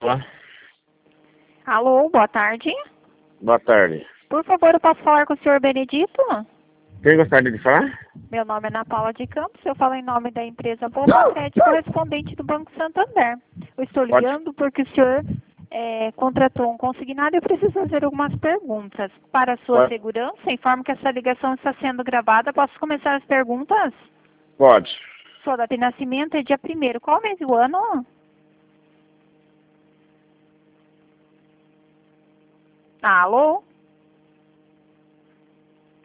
Olá, Alô, boa tarde. boa tarde. Por favor, eu posso falar com o senhor Benedito? Quem gostaria de falar? Meu nome é Ana Paula de Campos, eu falo em nome da empresa Bolsa Sede, correspondente do Banco Santander. Eu estou Pode. ligando porque o senhor contratou um consignado e eu preciso fazer algumas perguntas. Para a sua Pode. segurança, informo que essa ligação está sendo gravada. Posso começar as perguntas? Pode. Sua data de nascimento é dia 1º. Qual mês do ano? Alô?